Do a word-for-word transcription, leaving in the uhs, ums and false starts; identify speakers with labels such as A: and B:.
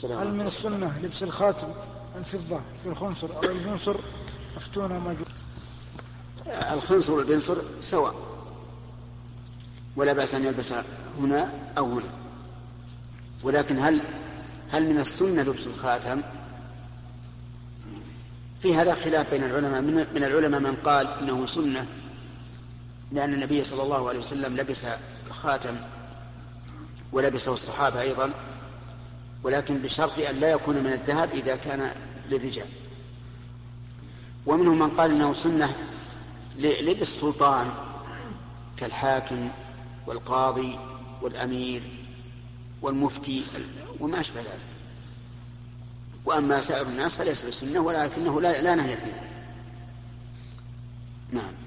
A: هل من السنة لبس الخاتم الفضة في الخنصر أو البنصر؟ أفتونا ما جاء.
B: الخنصر والبنصر سواء، ولا بأس أن يلبس هنا أو هنا، ولكن هل هل من السنة لبس الخاتم؟ في هذا خلاف بين العلماء. من العلماء من قال إنه سنة، لأن النبي صلى الله عليه وسلم لبس خاتم ولبسه الصحابة أيضا، ولكن بشرط أن لا يكون من الذهب إذا كان للرجال. ومنهم من قال إنه سنة لدى السلطان كالحاكم والقاضي والأمير والمفتي وما أشبه ذلك. وأما سائر الناس فليس بسنة، ولكنه لا, لا نهي فيه. نعم.